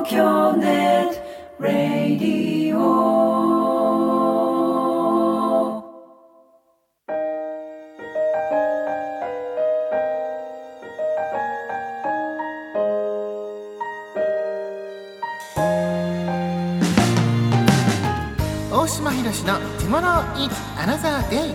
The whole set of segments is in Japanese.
京ネットラディオ。 大島ひろしの Tomorrow is Another Day。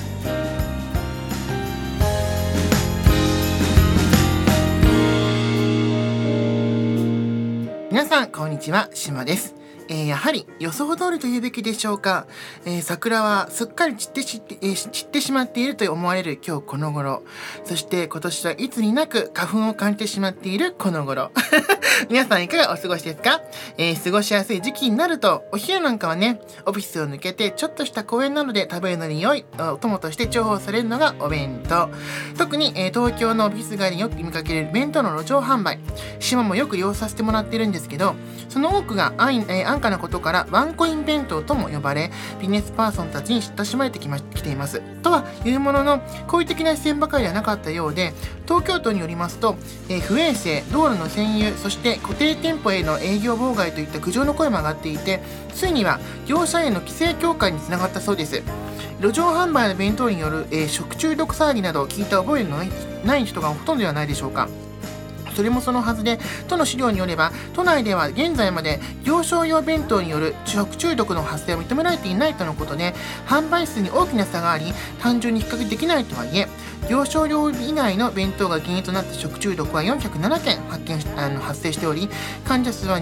皆さんこんにちは、島です。やはり予想通りと言うべきでしょうか。桜はすっかり散ってしまっていると思われる今日この頃、そして今年はいつになく花粉を感じてしまっているこの頃皆さんいかがお過ごしですか？過ごしやすい時期になるとお昼なんかはね、オフィスを抜けてちょっとした公園などで食べるのに良いお供として重宝されるのがお弁当。特に、東京のオフィス街によく見かける弁当の路上販売、島もよく利用させてもらってるんですけど、その多くが安価なことからワンコイン弁当とも呼ばれ、ビジネスパーソンたちに親しまれてきています。とはいうものの、好意的な視線ばかりではなかったようで、東京都によりますと、不衛生、道路の占有、そして固定店舗への営業妨害といった苦情の声も上がっていて、ついには業者への規制強化につながったそうです。路上販売の弁当による、食中毒騒ぎなどを聞いた覚えのない人がほとんどではないでしょうか。それもそのはずで、都の資料によれば、都内では現在まで業商用弁当による食中毒の発生は認められていないとのことで、販売数に大きな差があり、単純に比較できないとはいえ、業商用以外の弁当が原因となった食中毒は407件発生しており、患者数は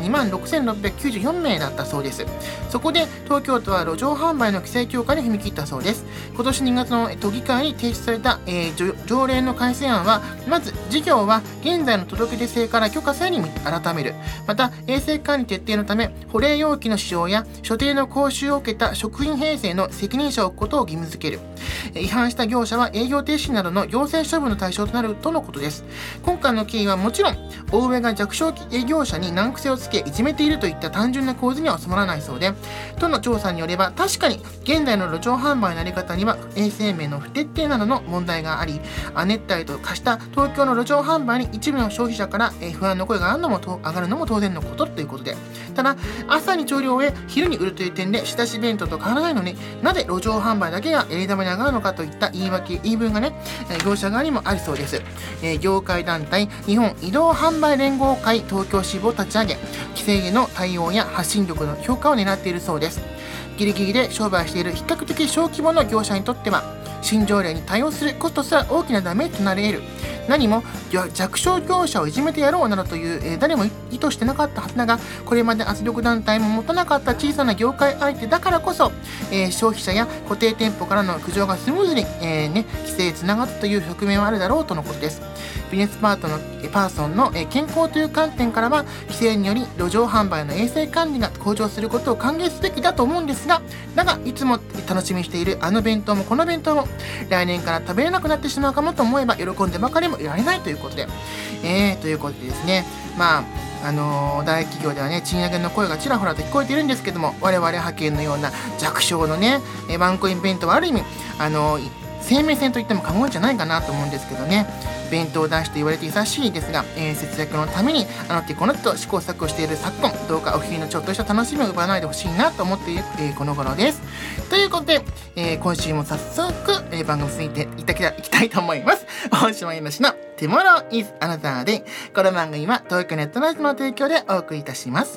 26,694名だったそうです。そこで東京都は路上販売の規制強化に踏み切ったそうです。今年2月の都議会に提出された、条例の改正案は、まず事業は現在の届け出制から許可制に改める。また衛生管理徹底のため、保冷容器の使用や所定の講習を受けた食品衛生の責任者を置くことを義務付ける。違反した業者は営業停止などの行政処分の対象となるとのことです。今回の経緯はもちろん、大上が弱小業者に難癖をつけいじめているといった単純な構図には収まらないそうで、都の調査によれば確かに現在の路上販売のやり方には衛生面の不徹底などの問題があり、亜熱帯と化した東京の路上販売に一部の消費者から不安の声が上がるのも当然のことということで、ただ朝に調理を終え昼に売るという点で仕出し弁当と変わらないのに、なぜ路上販売だけがやり玉に上がるのかといった言い分がね、業者側にもありそうです。業界団体日本移動販売連合会東京支部を立ち上げ、規制への対応や発信力の強化を狙っているそうです。ギリギリで商売している比較的小規模の業者にとっては、新条例に対応するコストすら大きなダメージとなり得る。何も弱小業者をいじめてやろうなどという、誰も意図してなかったはずだが、これまで圧力団体も持たなかった小さな業界相手だからこそ、消費者や固定店舗からの苦情がスムーズに、規制へつながったという側面はあるだろうとのことです。ビジネスパーソンの健康という観点からは、規制により路上販売の衛生管理が向上することを歓迎すべきだと思うんですが、だがいつも楽しみにしているあの弁当もこの弁当も来年から食べれなくなってしまうかもと思えば、喜んでばかりもいられないということで、ということでですね、大企業ではね、賃上げの声がちらほらと聞こえているんですけども、我々派遣のような弱小のね、ワンコイン弁当はある意味生命線といっても過言じゃないかなと思うんですけどね。弁当男子と言われて久しいですが、節約のために手この手と試行錯誤している昨今、どうかお昼のちょっとした楽しみを奪わないでほしいなと思っている、この頃です。ということで、今週も早速、番組にいきたいと思います。大島ゆのしの Tomorrow is Another Day。 この番組は東京ネットラジオの提供でお送りいたします。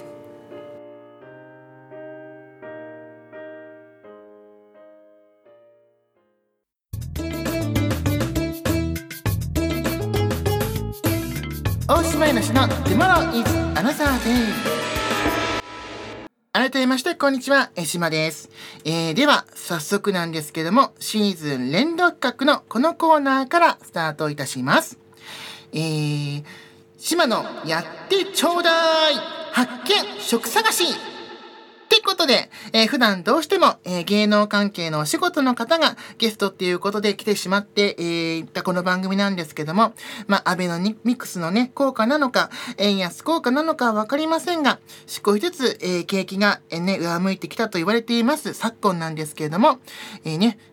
大島ゆのしの Tomorrow is Another Day。 改めましてこんにちは、島です。では早速なんですけども、シーズン連動企画のこのコーナーからスタートいたします。島のやってちょうだい発見食探しってことで、普段どうしても、芸能関係のお仕事の方がゲストっていうことで来てしまって、いったこの番組なんですけども、アベノミクスのね、効果なのか、円安効果なのかはわかりませんが、少しずつ、景気が、上向いてきたと言われています昨今なんですけれども、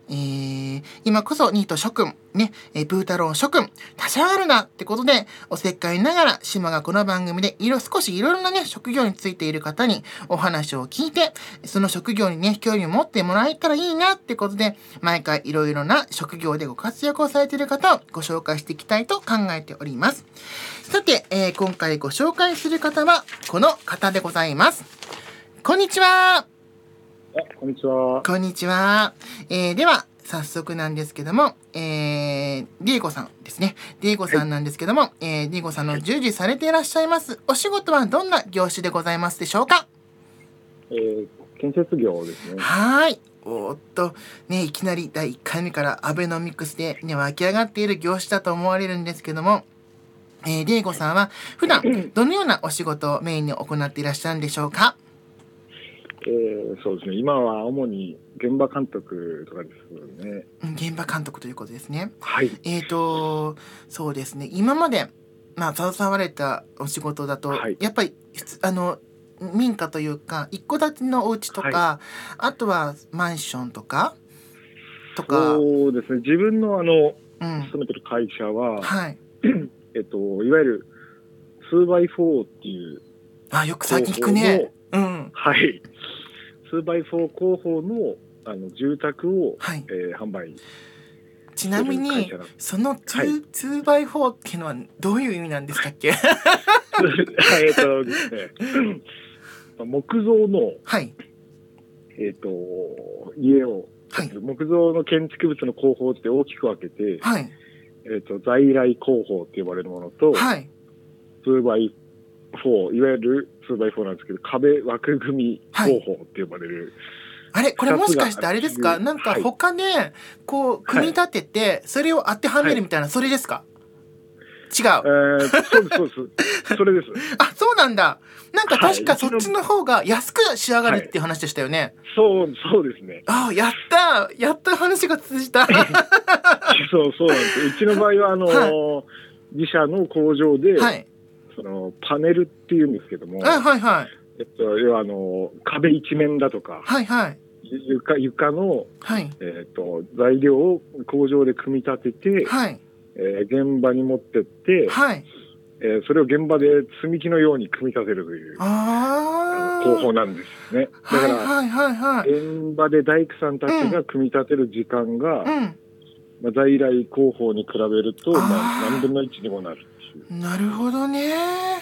今こそニート諸君、ね、ブー太郎諸君、立ち上がるなってことで、おせっかいながら、島がこの番組で少しいろいろなね、職業についている方にお話を聞いて、その職業にね、興味を持ってもらえたらいいなってことで、毎回いろいろな職業でご活躍をされている方をご紹介していきたいと考えております。さて、今回ご紹介する方は、この方でございます。こんにちは。 こんにちは。 こんにちは。では、早速なんですけども、ディエゴさんですね。ディエゴさんなんですけども、ディエゴさんの従事されていらっしゃいます。お仕事はどんな業種でございますでしょうか？ 建設業ですね。 はい。ね、いきなり第1回目からアベノミクスで、ね、湧き上がっている業種だと思われるんですけども、ディエゴさんは普段どのようなお仕事をメインに行っていらっしゃるんでしょうか？ そうですね。今は主に現場監督とかですね。 現場監督ということですね。 はい。 そうですね。今まで、携われたお仕事だと、 はい、 やっぱり、民家というか、一戸建てのお家とか、はい、あとはマンションとか。 そうですね。自分の勤めてる会社は、 はい。 いわゆる 2x4 っていう。 よく最近聞くね。 はい。2x4 工法の住宅を、はい、販売。 ちなみにその 2x4 っていうのはどういう意味なんでしたっけ？ ですね、木造の、 はい、 家を、 はい、 木造の建築物の工法って大きく分けて、 はい、 在来工法って呼ばれるものと、 はい、 2x4、いわゆる 2x4 なんですけど、壁枠組み工法って呼ばれる、 あれこれもしかしてあれですか？なんか他でこう組み立ててそれを当てはめるみたいな、それですか？違う。 そうです。それです。 あ、そうなんだ。なんか確かそっちの方が安く仕上がるっていう話でしたよね。 そうですね。 やった話が通じた。 そうなんです。うちの場合は自社の工場で、はい、そのパネルっていうんですけども、 はいはい。 要は壁一面だとか、 はいはい。 床の、 はい、 材料を工場で組み立てて、はい、現場に持ってって、はい、それを現場で積み木のように組み立てるという工法なんですね。だから、現場で大工さんたちが組み立てる時間が、在来工法に比べると、何分の1にもなるっていう。 なるほどね。 はい、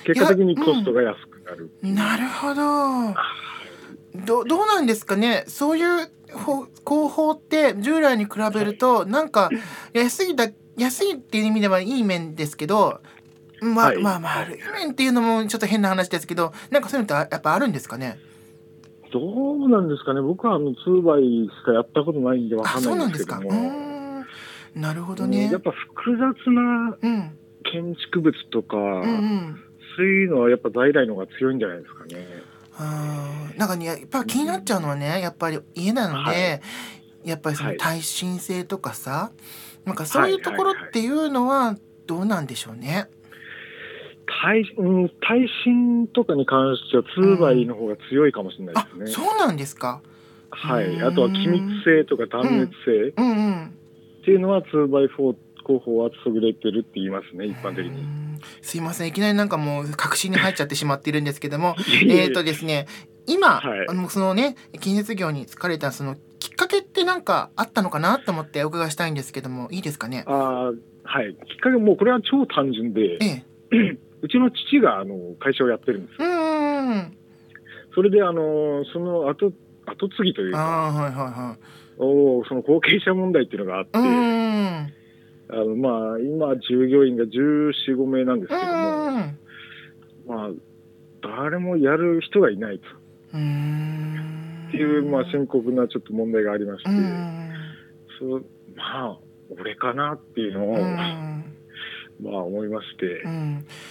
結果的にコストが安くなる。 なるほど。どうなんですかね。そういう工法って従来に比べると、なんか安いっていう意味ではいい面ですけど、悪い面っていうのもちょっと変な話ですけど、なんかそういうのってやっぱあるんですかね。 どうなんですかね。僕は2xしかやったことないんでわかんないんですけども。 なるほどね。 やっぱ複雑な建築物とか、そういうのはやっぱ在来の方が強いんじゃないですかね。 なんかね、やっぱ気になっちゃうのはね、やっぱり家なので、やっぱりその耐震性とかさ、なんかそういうところっていうのはどうなんでしょうね。 耐震とかに関しては2xの方が強いかもしれないですね。 そうなんですか。 はい。あとは気密性とか断熱性っていうのは 2x4 工法は優れてるって言いますね、一般的に。 すいません、いきなりなんかもう確信に入っちゃってしまっているんですけどもですね、今、そのね建設業に就かれたそのきっかけってなんかあったのかなと思ってお伺いしたいんですけども、いいですかね。 はい。きっかけもうこれは超単純で、うちの父が会社をやってるんです。それでその後継ぎというか、その後継者問題っていうのがあって。今従業員が14、15名なんですけども、誰もやる人がいないとっていう深刻なちょっと問題がありまして、俺かなっていうのを思いまして。